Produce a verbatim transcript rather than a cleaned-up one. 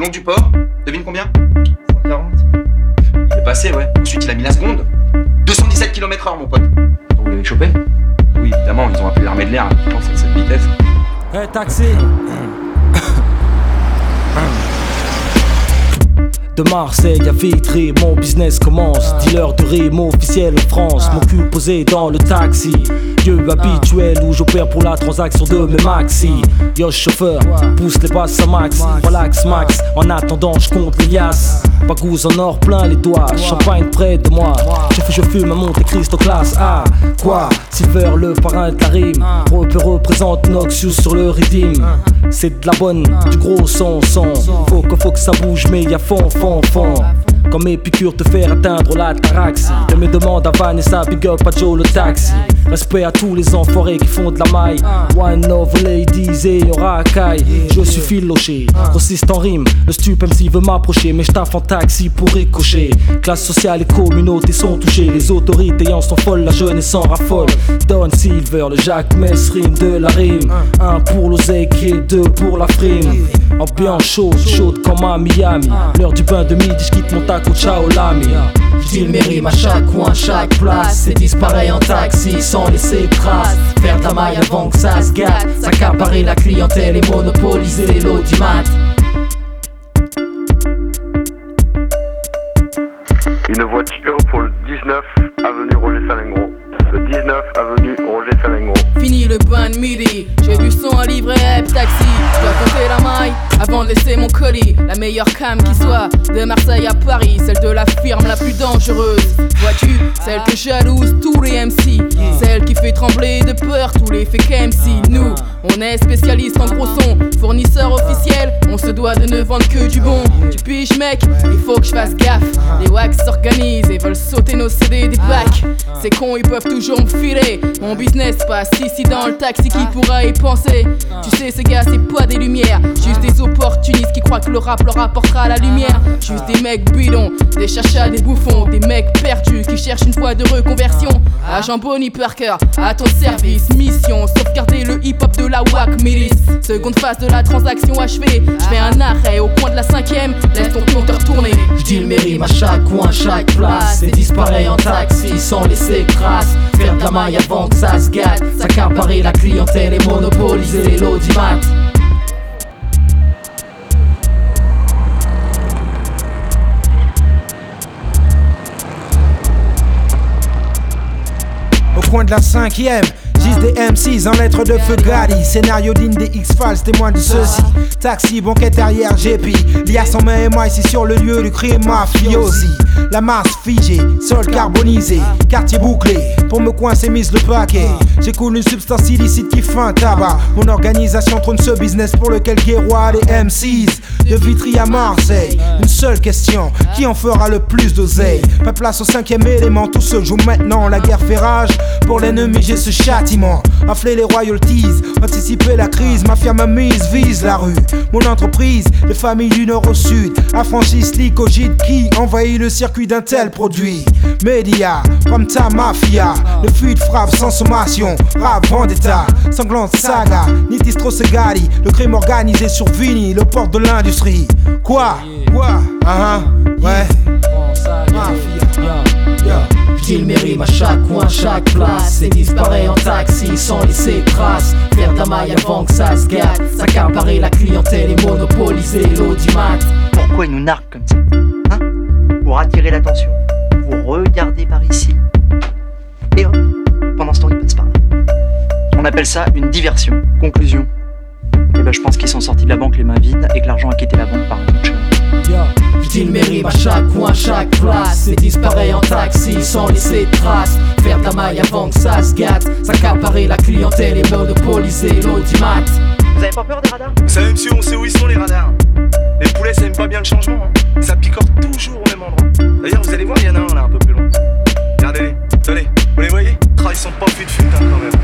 monte du port, devine combien? cent quarante. Il est passé, ouais. Ensuite, il a mis la seconde. deux cent dix-sept kilomètres heure, mon pote. Donc, vous l'avez chopé? Oui, évidemment, ils ont appelé l'armée de l'air, je pense, à cette vitesse. Eh, hey, taxi. De Marseille à Vitry, mon business commence. Dealer de rime officiel en France. Mon cul posé dans le taxi. Lieu habituel où j'opère pour la transaction de mes maxi. Yo chauffeur, pousse les basses à max. Relax max, en attendant je compte les liasses. Bagouze en or plein les doigts, champagne près de moi. Je fais je fume à Monte Cristo classe A. Quoi, Silver le parrain de la rime. Repère représente Noxious sur le redeem. C'est de la bonne, du gros son, son. Faut que, faut que ça bouge mais y'a fond, fond, fond. Comme Épicure te faire atteindre la taraxie. Je me demande à Vanessa, big up à Joe le taxi. Respect à tous les enfoirés qui font de la maille. One of ladies et on racaille. Je suis filoché, grossiste en rime. Le stup M C veut m'approcher, mais je taffe en taxi pour ricocher. Classe sociale et communauté sont touchées. Les autorités en sont folles, la jeunesse s'en raffole. Don Silver, le Jacques Messrine de la rime. Un pour l'oseille et deux pour la frime. Ambiance chaude, chaude comme à Miami. L'heure du bain de midi, je quitte mon taco, ciao l'ami. J'dile mes rimes à chaque coin, chaque place. Et disparaît en taxi sans laisser de traces. Faire de la maille avant que ça se gâte. S'accaparer la clientèle et monopoliser les lots du mat. Une voiture pour le dix-neuf avenue Roger Salengro. Le dix-neuf avenue Roger Salengro. Fini le bain de midi, j'ai du son à livrer, hep taxi. Je dois compter la maille avant de laisser mon colis. La meilleure cam qui soit, de Marseille à Paris. Celle de la firme la plus dangereuse. Vois-tu, celle que jalouse tous les M C. Celle qui fait trembler de peur tous les fake M C. Nous, on est spécialiste en gros son. Fournisseur officiel, on se doit de ne vendre que du bon. Tu piges mec, il faut que je fasse gaffe. Les wax s'organisent et veulent sauter nos C D des bacs. C'est con, ils peuvent toujours me filer. Mon business passe ici dans le taxi, qui pourra y penser? Tu sais ces gars c'est pas des lumières, juste des opportunistes qui croient que le rap leur apportera la lumière. Juste des mecs bidons, des chachas, des bouffons. Des mecs perdus qui cherchent une voie de reconversion. Agent Bonnie Parker, à ton service, mission sauvegarder le hip hop de la W A C milice. Seconde phase de la transaction achevée, je fais un arrêt au coin de la cinquième. Laisse ton compteur tourner. J'dile mes rimes à chaque coin, chaque place. Et disparaît en taxi sans laisser de traces. Faire de la maille avant que ça se gâte. S'accaparer la clientèle et monopoliser les lots du mat. Au coin de la cinquième, gisent des M Cs en lettres de feu Gadi. Scénario digne des X-Files, témoin de ceci. Taxi, banquette arrière, G P. Liasse en main et moi ici sur le lieu du crime mafiosi. La masse figée, sol carbonisé, quartier bouclé. Pour me coincer mise le paquet. J'écoule une substance illicite qui fait un tabac. Mon organisation trône ce business pour lequel guerroient les M Cs. De Vitry à Marseille, une seule question, qui en fera le plus d'oseille? Pas place au cinquième élément, tout se joue maintenant. La guerre fait rage, pour l'ennemi j'ai ce châtiment. Enfler les royalties, anticiper la crise. Ma firme mise, vise la rue. Mon entreprise, les familles du nord au sud. Affranchissent l'icogite qui envahit le circuit d'un tel produit. Média, comme ta mafia. Le fuite frappe sans sommation. Rap vendetta, sanglante saga. Nitistro Segali, le crime organisé sur Vini, le port de l'industrie. Quoi? Quoi? Ah uh-huh. Ouais. J'dile mes rimes à chaque coin, chaque place. Et disparaît en taxi sans laisser de traces. Faire de la maille avant que ça se gâte. S'accaparer la clientèle et monopoliser l'eau du mat. Pourquoi ils nous narquent comme ça? Hein? Pour attirer l'attention. Vous regardez par ici. Et hop, pendant ce temps ils passent par là. On appelle ça une diversion. Conclusion. Et ben je pense qu'ils sont sortis de la banque les mains vides et que l'argent a quitté la banque par un autre chemin. J'dile mes rimes à chaque coin, chaque place. Et disparaît en taxi sans laisser de traces. Faire de la maille avant que ça se gâte. S'accaparer la clientèle et monopoliser l'eau du mat. Vous avez pas peur des radars? Vous savez monsieur, on sait où ils sont les radars. Les poulets ça aime pas bien le changement hein. Ça picore toujours au même endroit. D'ailleurs vous allez voir, il y en a un là un peu plus loin. Regardez-les, tenez, vous les voyez? Ah, ils sont pas fut de fut hein, quand même.